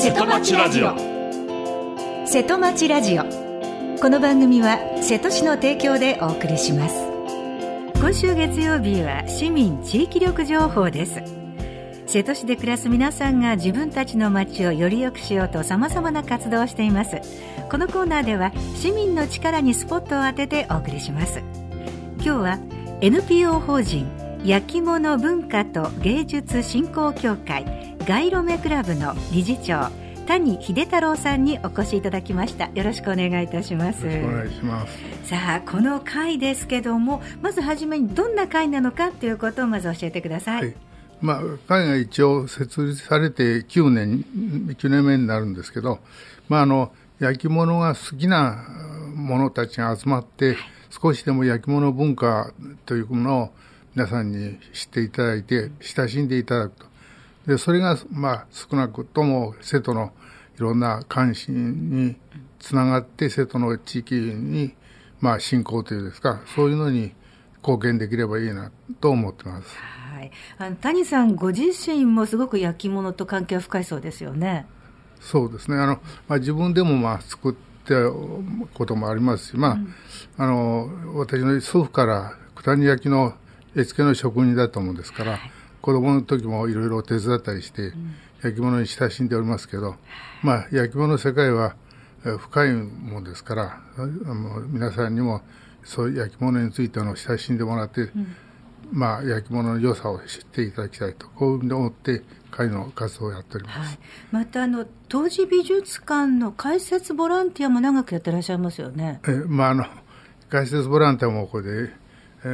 瀬戸町ラジオ。 瀬戸町ラジオ。この番組は瀬戸市の提供でお送りします。今週月曜日は市民地域力情報です。瀬戸市で暮らす皆さんが自分たちの町をより良くしようと様々な活動をしています。このコーナーでは市民の力にスポットを当ててお送りします。今日は NPO 法人焼き物文化と芸術振興協会ガイロメクラブの理事長谷秀太郎さんにお越しいただきました。よろしくお願いいたします。 よろしくお願いします。 さあ、この会ですけども、まずはじめにどんな会なのかということをまず教えてください。 はい、会が一応設立されて9年目になるんですけど、焼き物が好きな者たちが集まって少しでも焼き物文化というものを皆さんに知っていただいて親しんでいただくと。でそれが少なくとも瀬戸のいろんな関心につながって瀬戸の地域に振興というですか、そういうのに貢献できればいいなと思ってます。 はい、谷さんご自身もすごく焼き物と関係は深いそうですよね。 そうですね。自分でも作ったこともありますし、私の祖父から九谷焼の絵付けの職人だったものですから、子供の時もいろいろ手伝ったりして、焼き物に親しんでおりますけど、焼き物の世界は深いものですから、皆さんにもそういう焼き物についての親しんでもらって、焼き物の良さを知っていただきたいと、こういうふうに思って会の活動をやっております。はい、 また当時美術館の開設ボランティアも長くやってらっしゃいますよね。 開設ボランティアもこれで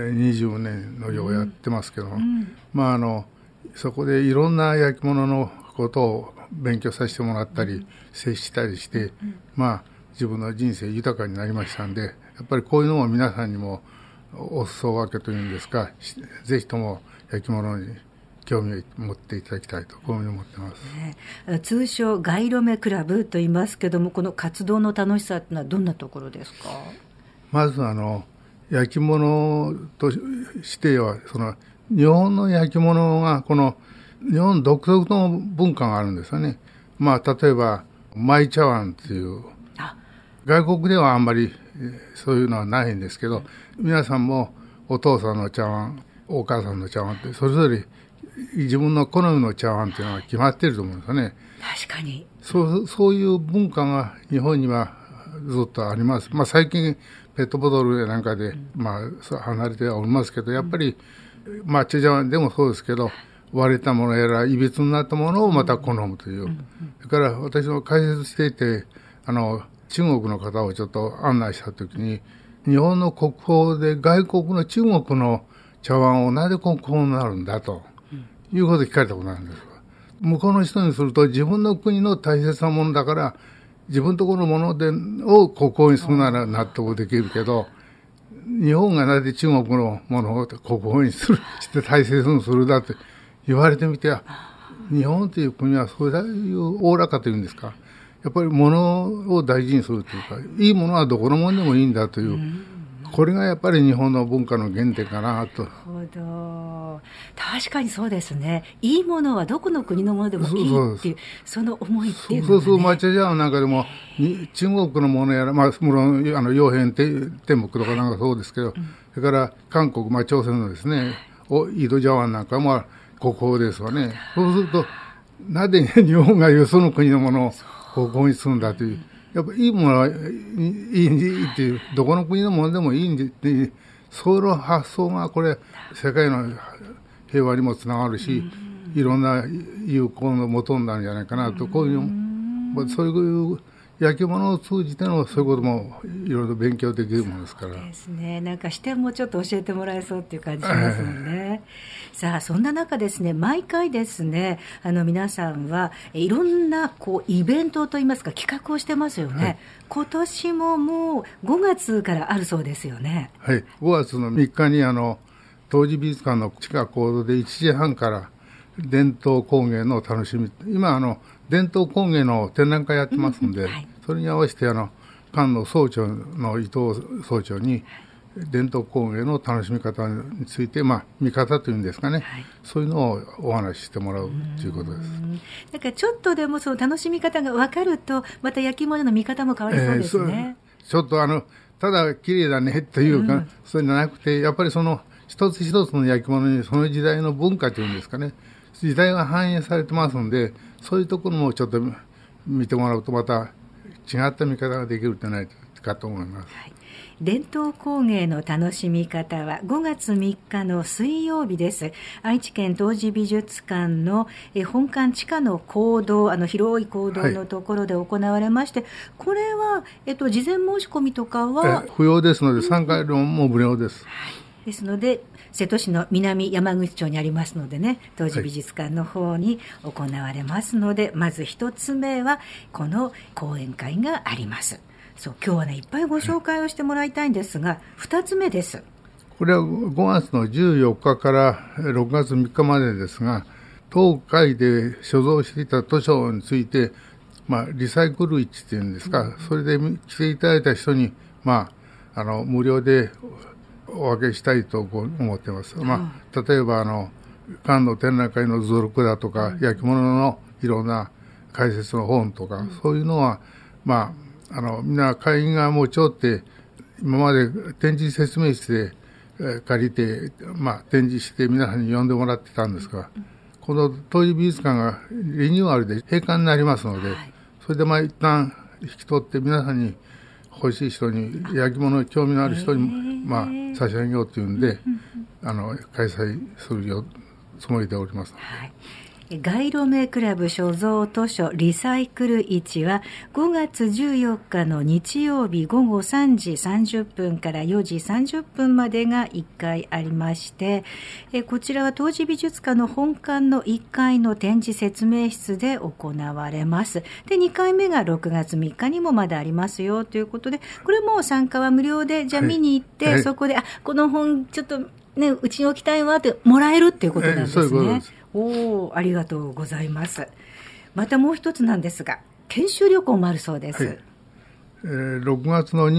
20年のようやってますけども、そこでいろんな焼き物のことを勉強させてもらったり、接したりして、自分の人生豊かになりましたんで、やっぱりこういうのも皆さんにもお裾分けというんですか、ぜひとも焼き物に興味を持っていただきたいと、こういうふうに思ってます。 通称ガイロメクラブと言いますけども、この活動の楽しさというのはどんなところですか？ まず焼き物としては日本の焼き物がこの日本独特の文化があるんですよね。例えばマイ茶碗っていう外国ではあんまりそういうのはないんですけど、皆さんもお父さんの茶碗、お母さんの茶碗ってそれぞれ自分の好みの茶碗っていうのが決まっていると思うんですよね。 確かにそういう文化が日本にはずっとあります。最近ペットボトルなんかで、離れてはおりますけど、やっぱり、茶碗でもそうですけど、割れたものやら、いびつになったものをまた好むという。それから私も解説していて、中国の方をちょっと案内したときに、日本の国宝で外国の中国の茶碗をなぜ国宝になるんだということを聞かれたことなんです。向こうの人にすると自分の国の大切なものだから、自分のところのものを国宝にするなら納得できるけど、日本がなぜ中国のものを国宝にして大切にするだって言われてみて、日本という国はそういうおおらかというんですか、やっぱりものを大事にするというか、いいものはどこのものでもいいんだという、これがやっぱり日本の文化の原点かなと。 なるほど。確かにそうですね。いいものはどこの国のものでもいいっていう、その思いっていうのがね。 そう、抹茶茶碗なんかでも中国のものやら、もちろん曜変天目とかなんかそうですけど、それから韓国、朝鮮のですね、井戸茶碗なんかも国宝ですわね。そうすると、なぜ日本がよその国のものを国宝にするんだという。やっぱりいいものはいいっていう、どこの国のものでもいいんでっていう、その発想がこれ世界の平和にもつながるし、いろんな友好の元になるんじゃないかなと、こういうそういう焼き物を通じてのそういうこともいろいろ勉強できるものですから。 そうですね。なんか視点もちょっと教えてもらえそうっていう感じしますもんね。さあ、そんな中ですね、毎回ですね、皆さんはいろんなイベントといいますか企画をしてますよね。はい、今年ももう5月からあるそうですよね。 はい。5月の3日に当時美術館の地下講堂で1時半から伝統工芸の楽しみ、今伝統工芸の展覧会やってますんで、それに合わせて館の総長の伊藤総長に伝統工芸の楽しみ方について、見方というんですかね、そういうのをお話ししてもらうということです。 だからちょっとでもその楽しみ方が分かると、また焼き物の見方も変わりそうですね。 ちょっとただ綺麗だねというか、そうじゃなくて、やっぱりその一つ一つの焼き物にその時代の文化というんですかね、時代が反映されてますので、そういうところもちょっと見てもらうと、また違った見方ができるんじゃないかと思います。 伝統工芸の楽しみ方は5月3日の水曜日です。愛知県東寺美術館の本館地下の講堂、広い講堂のところで行われまして、これは、事前申し込みとかは不要ですので、参加料も無料です。 ですので、瀬戸市の南山口町にありますのでね、東寺美術館の方に行われますので、まず一つ目はこの講演会があります。そう、今日はね、いっぱいご紹介をしてもらいたいんですが、2つ目です。 これは5月の14日から6月3日までですが、当会で所蔵していた図書について、リサイクル市っていうんですか、それで来ていただいた人に、無料でお分けしたいと思っています。例えば、館の展覧会の図録だとか、焼き物のいろんな解説の本とか、そういうのは、みんな会員が持ち寄って、今まで展示説明室で借りて、展示して皆さんに読んでもらってたんですが、この東寺美術館がリニューアルで閉館になりますので、それで一旦引き取って皆さんに欲しい人に、焼き物に興味のある人に差し上げようというんで、開催するつもりでおります。 街路名クラブ所蔵図書リサイクル市は5月14日の日曜日午後3時30分から4時30分までが1回ありまして、こちらは東寺美術館の本館の1階の展示説明室で行われます。で、2回目が6月3日にもまだありますよということで、これも参加は無料で、じゃあ見に行って、そこで、この本ちょっとね、うちに置きたいわってもらえるっていうことなんですね。 そういうことです。 ありがとうございます。またもう一つなんですが、研修旅行もあるそうです。 6月の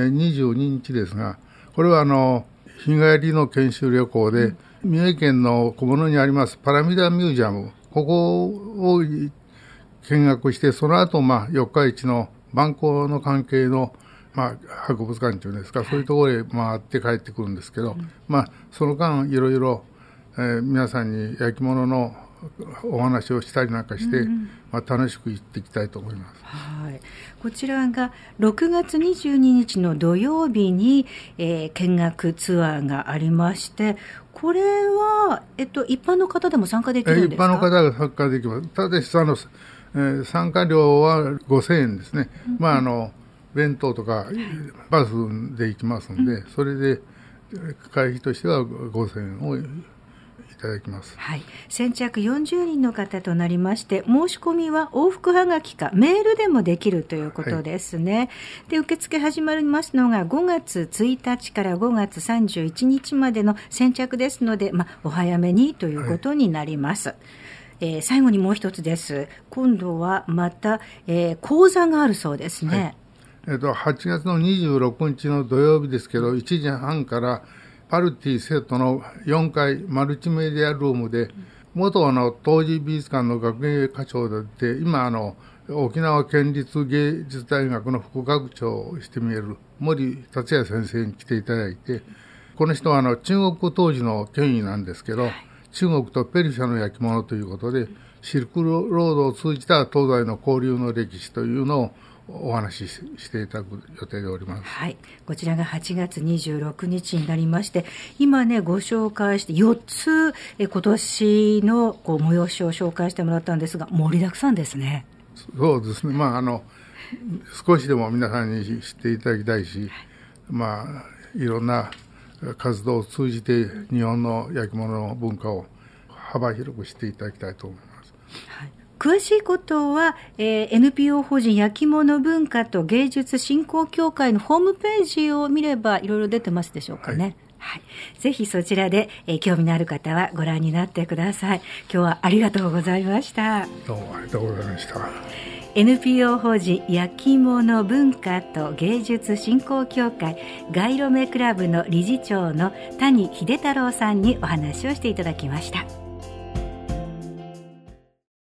22日ですが、これは日帰りの研修旅行で、三重県の小物にありますパラミダミュージアム、ここを見学して、その後四日市の万工の関係の博物館というんですか、そういうところへ回って帰ってくるんですけど、その間いろいろ皆さんに焼き物のお話をしたりなんかして、楽しく行っていきたいと思います。 こちらが6月22日の土曜日に、見学ツアーがありまして、これは、一般の方でも参加できるんですか？ 一般の方が参加できます。ただし参加料は5000円ですね。弁当とかバスで行きますので、それで会費としては5000円をいただきます。 先着40人の方となりまして、申し込みは往復はがきかメールでもできるということですね。で、受付始まりますのが5月1日から5月31日までの先着ですので、お早めにということになります。最後にもう一つです。今度はまた、講座があるそうですね。 8月の26日の土曜日ですけど、1時半からパルティセットの4階マルチメディアルームで、元東寺美術館の学芸課長で、今沖縄県立芸術大学の副学長をしてみえる森達也先生に来ていただいて、この人は中国当時の権威なんですけど、中国とペルシャの焼き物ということで、シルクロードを通じた東西の交流の歴史というのをお話ししていただく予定でおります。 こちらが8月26日になりまして、今ねご紹介して4つ今年の催しを紹介してもらったんですが、盛りだくさんですね。 そうですね。少しでも皆さんに知っていただきたいし、いろんな活動を通じて日本の焼き物の文化を幅広く知っていただきたいと思います。 詳しいことは、NPO 法人焼き物文化と芸術振興協会のホームページを見ればいろいろ出てますでしょうかね。 はい、ぜひそちらで、興味のある方はご覧になってください。今日はありがとうございました。 どうもありがとうございました。 NPO 法人焼き物文化と芸術振興協会ガイロメクラブの理事長の谷秀太郎さんにお話をしていただきました。